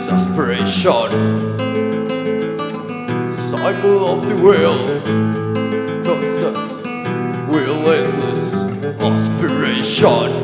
aspiration. Cycle of the wheel, concept, will endless aspiration.